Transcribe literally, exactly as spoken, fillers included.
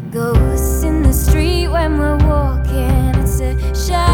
Ghosts in the street when we're walking. It's a shadow.